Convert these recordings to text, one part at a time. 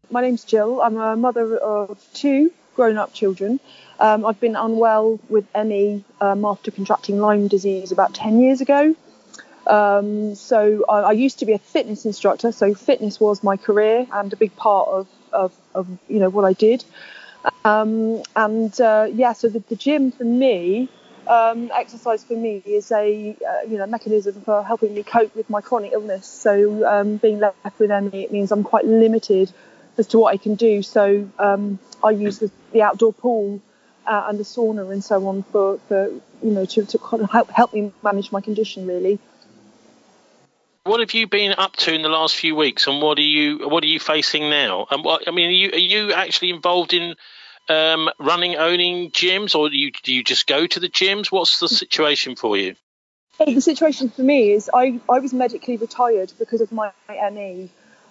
My name's Jill. I'm a mother of two grown-up children. I've been unwell with ME after contracting Lyme disease about 10 years ago. So I used to be a fitness instructor, so fitness was my career and a big part of what I did. So the gym for me, exercise for me is a mechanism for helping me cope with my chronic illness. So being left with ME, it means I'm quite limited as to what I can do. So I use the outdoor pool and the sauna and so on for to kind of help me manage my condition, really. What have you been up to in the last few weeks, and what are you facing now? And are you actually involved in owning gyms, or do you just go to the gyms? What's the situation for you? The situation for me is I was medically retired because of my ME.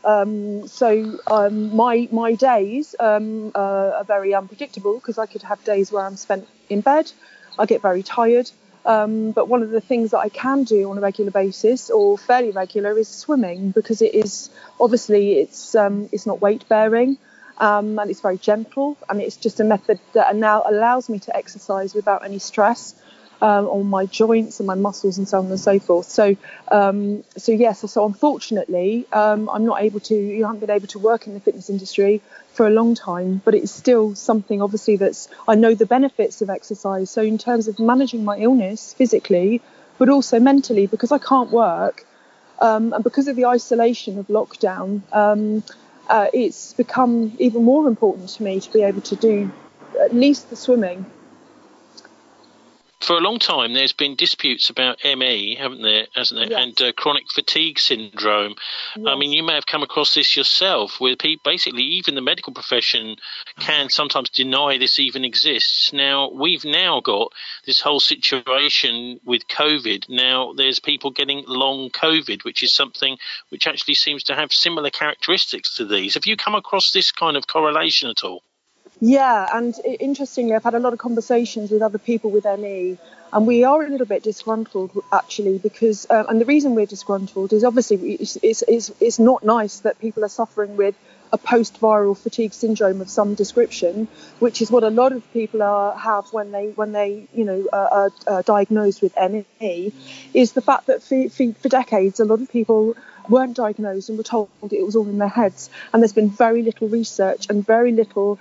My days are very unpredictable because I could have days where I'm spent in bed. I get very tired. But one of the things that I can do on a regular basis, or fairly regular, is swimming, because it is obviously it's not weight bearing, and it's very gentle, and it's just a method that now allows me to exercise without any stress on my joints and my muscles and so on and so forth. So unfortunately, I'm not able to. You haven't been able to work in the fitness industry for a long time, but it's still something, obviously, I know the benefits of exercise. So in terms of managing my illness physically, but also mentally, because I can't work, and because of the isolation of lockdown, it's become even more important to me to be able to do at least the swimming. For a long time, there's been disputes about ME, hasn't there? Yes. And chronic fatigue syndrome. Yes. I mean, you may have come across this yourself, where basically even the medical profession can sometimes deny this even exists. Now, we've now got this whole situation with COVID. Now, there's people getting long COVID, which is something which actually seems to have similar characteristics to these. Have you come across this kind of correlation at all? Yeah, and interestingly, I've had a lot of conversations with other people with ME, and we are a little bit disgruntled, actually, because and the reason we're disgruntled is obviously it's not nice that people are suffering with a post-viral fatigue syndrome of some description, which is what a lot of people have when they are diagnosed with ME, is the fact that for decades a lot of people weren't diagnosed and were told it was all in their heads, and there's been very little research and very little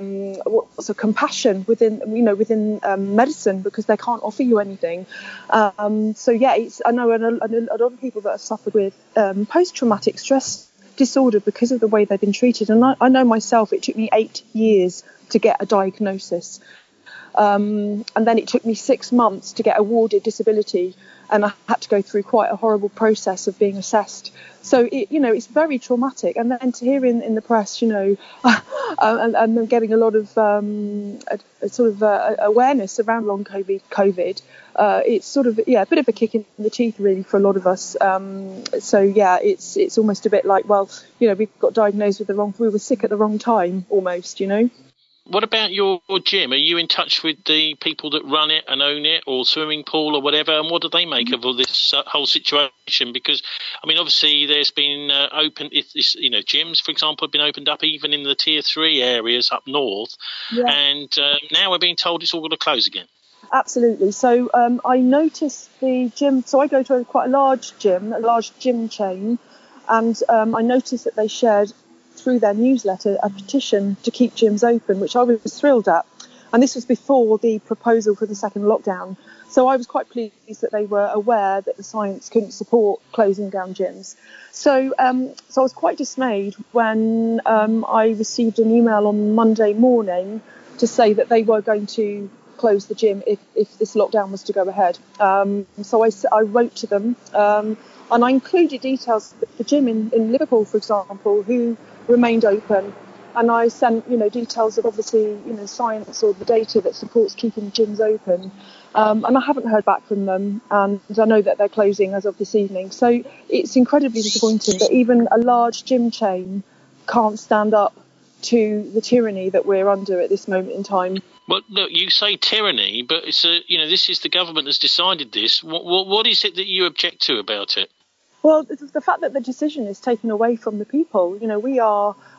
compassion within medicine, because they can't offer you anything. I know a lot of people that have suffered with post-traumatic stress disorder because of the way they've been treated, and I know myself, it took me 8 years to get a diagnosis, and then it took me 6 months to get awarded disability, and I had to go through quite a horrible process of being assessed. So it's very traumatic. And then to hear in the press, and then getting a lot of awareness around long COVID, it's sort of a bit of a kick in the teeth really for a lot of us. It's almost a bit like, we got diagnosed with we were sick at the wrong time almost, What about your gym? Are you in touch with the people that run it and own it, or swimming pool or whatever? And what do they make of all this whole situation? Because, I mean, obviously there's been gyms, for example, have been opened up even in the tier 3 areas up north. Yeah. And now we're being told it's all going to close again. Absolutely. So I noticed the gym. So I go to quite a large gym chain, and I noticed that they shared through their newsletter a petition to keep gyms open, which I was thrilled at. And this was before the proposal for the second lockdown. So I was quite pleased that they were aware that the science couldn't support closing down gyms. So I was quite dismayed when I received an email on Monday morning to say that they were going to close the gym if this lockdown was to go ahead. So I wrote to them, and I included details of the gym in Liverpool, for example, who remained open, and I sent details of obviously science or the data that supports keeping gyms open, and I haven't heard back from them, and I know that they're closing as of this evening. So it's incredibly disappointing that even a large gym chain can't stand up to the tyranny that we're under at this moment in time. Well, look, you say tyranny, but it's this is the government that's decided this. What is it that you object to about it? Well, the fact that the decision is taken away from the people. We are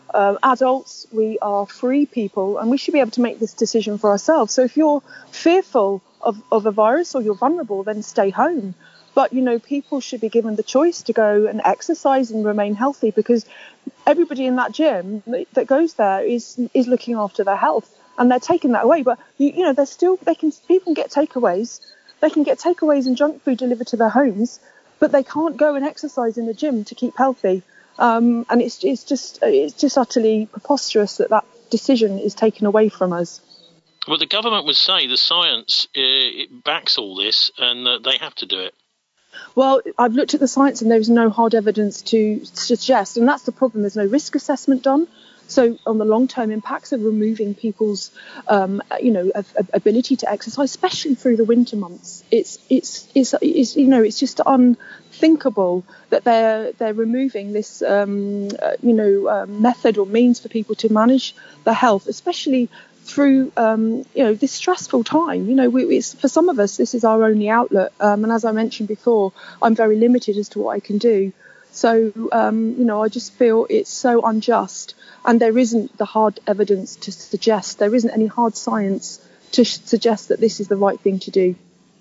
Adults, we are free people, and we should be able to make this decision for ourselves. So if you're fearful of a virus or you're vulnerable, then stay home. But, people should be given the choice to go and exercise and remain healthy, because everybody in that gym that goes there is looking after their health, and they're taking that away. But, they're still, people can get takeaways. They can get takeaways and junk food delivered to their homes, but they can't go and exercise in a gym to keep healthy. And it's just utterly preposterous that decision is taken away from us. Well, the government would say the science it backs all this, and they have to do it. Well, I've looked at the science and there's no hard evidence to suggest, and that's the problem. There's no risk assessment done. So on the long-term impacts of removing people's, ability to exercise, especially through the winter months, it's just unthinkable that they're removing this, method or means for people to manage their health, especially through this stressful time. For some of us, this is our only outlet, and as I mentioned before, I'm very limited as to what I can do. So I just feel it's so unjust, and there isn't the hard evidence to suggest, there isn't any hard science to suggest that this is the right thing to do.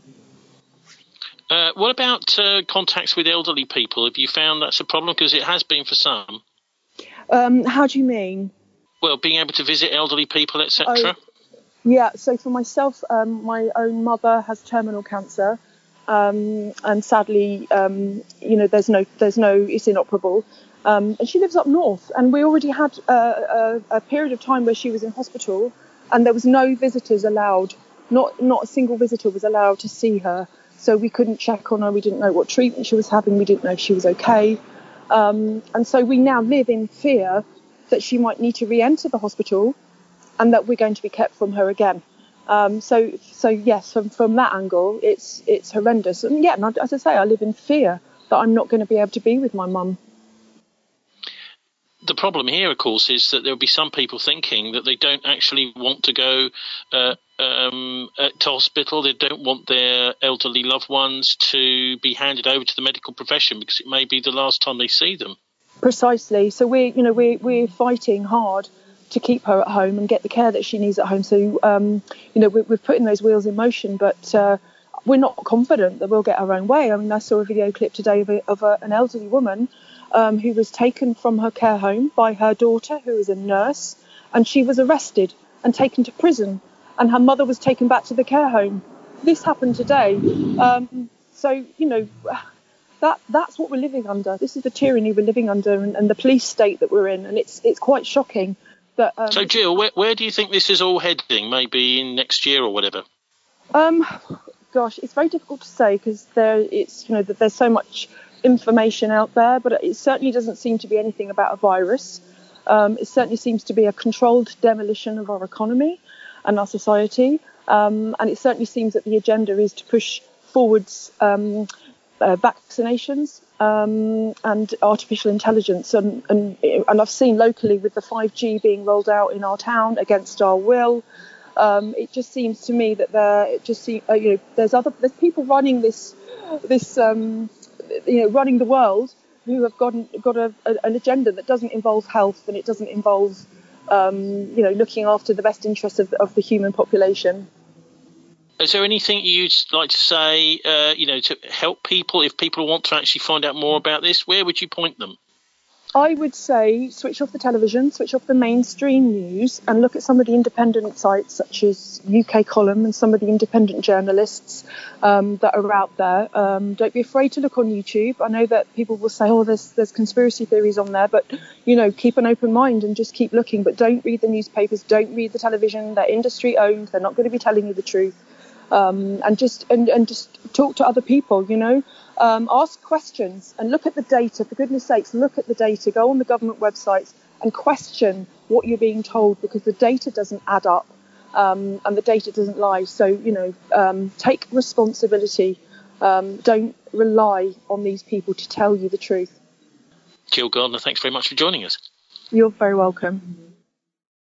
What about contacts with elderly people? Have you found that's a problem? Because it has been for some. How do you mean? Well, being able to visit elderly people, etc. Yeah, so for myself, my own mother has terminal cancer, and sadly, there's no, it's inoperable, and she lives up north, and we already had a period of time where she was in hospital, and there was no visitors allowed. Not a single visitor was allowed to see her, so we couldn't check on her. We didn't know what treatment she was having. We didn't know if she was okay, and so we now live in fear that she might need to re-enter the hospital, and that we're going to be kept from her again. So yes, from that angle, it's horrendous. And yeah, as I say, I live in fear that I'm not going to be able to be with my mum. The problem here, of course, is that there'll be some people thinking that they don't actually want to go to hospital. They don't want their elderly loved ones to be handed over to the medical profession because it may be the last time they see them. Precisely. So we're fighting hard to keep her at home and get the care that she needs at home. So we're putting those wheels in motion, but we're not confident that we'll get our own way. I mean, I saw a video clip today of an elderly woman who was taken from her care home by her daughter, who is a nurse, and she was arrested and taken to prison, and her mother was taken back to the care home. This happened today. That's what we're living under. This is the tyranny we're living under, and the police state that we're in, and it's quite shocking. That, so, Jill, where do you think this is all heading? Maybe in next year or whatever? Gosh, it's very difficult to say because there's so much information out there, but it certainly doesn't seem to be anything about a virus. It certainly seems to be a controlled demolition of our economy and our society, and it certainly seems that the agenda is to push forwards vaccinations and artificial intelligence, and I've seen locally with the 5G being rolled out in our town against our will. It just seems to me that there's people running this running the world who have got an agenda that doesn't involve health, and it doesn't involve looking after the best interests of the human population. Is there anything you'd like to say, to help people? If people want to actually find out more about this, where would you point them? I would say switch off the television, switch off the mainstream news, and look at some of the independent sites such as UK Column and some of the independent journalists that are out there. Don't be afraid to look on YouTube. I know that people will say, there's conspiracy theories on there, but, keep an open mind and just keep looking. But don't read the newspapers, don't read the television. They're industry owned. They're not going to be telling you the truth. And just talk to other people, ask questions and look at the data. For goodness sakes, look at the data. Go on the government websites and question what you're being told, because the data doesn't add up and the data doesn't lie. So, take responsibility. Don't rely on these people to tell you the truth. Jill Gardner, thanks very much for joining us. You're very welcome.